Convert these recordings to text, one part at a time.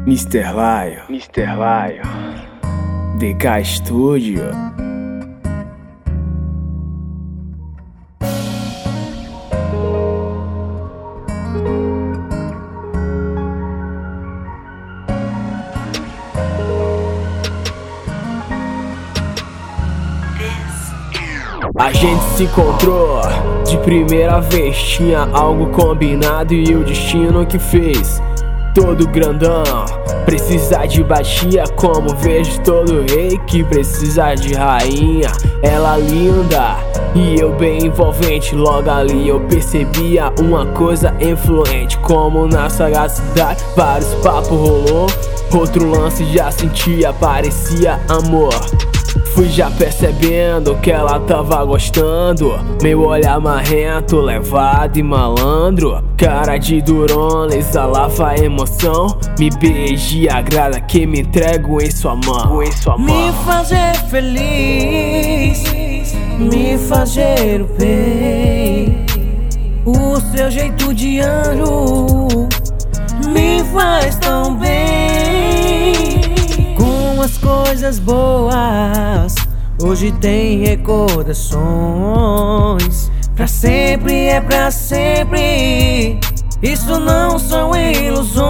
Mr. Lion, DK Studio. A gente se encontrou de primeira vez, tinha algo combinado e o destino que fez. Todo grandão, precisa de baixia, como vejo todo rei que precisa de rainha. Ela linda e eu bem envolvente, logo ali eu percebia uma coisa influente. Como na sagacidade, vários papos rolou, outro lance já sentia, parecia amor. Fui já percebendo que ela tava gostando, meu olhar marrento, levado e malandro. Cara de durona, exalava emoção, me beije e agrada que me entrego em sua mão. Me fazer feliz, me fazer o bem. O seu jeito de anjo me faz tão bem. Com as coisas boas, hoje tem recordações. Pra sempre é pra sempre, isso não são ilusões.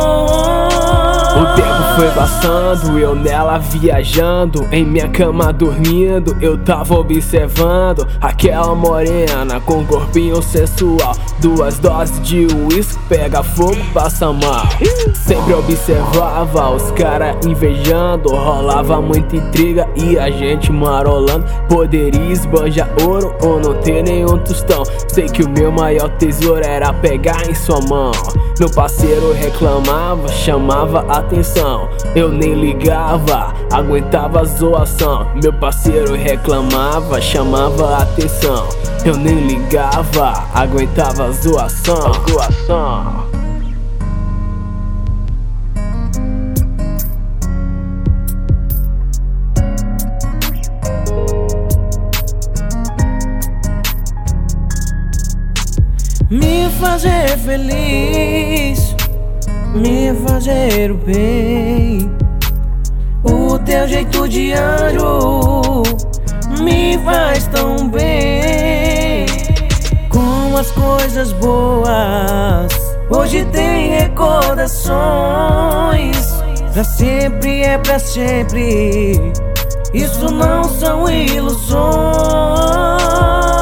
O tempo foi passando, eu nela viajando, em minha cama dormindo, eu tava observando aquela morena com corpinho sensual. 2 doses de uísque, pega fogo, passa mal. Sempre observava os cara invejando, rolava muita intriga e a gente marolando. Poderia esbanjar ouro ou não ter nenhum tostão. Sei que o meu maior tesouro era pegar em sua mão. Meu parceiro reclamava, chamava atenção, eu nem ligava, aguentava a zoação. Meu parceiro reclamava, chamava atenção, eu nem ligava, aguentava a zoação. Me fazer feliz, me fazer o bem. O teu jeito de anjo me faz tão bem. Com as coisas boas, hoje tem recordações. Pra sempre é pra sempre, isso não são ilusões.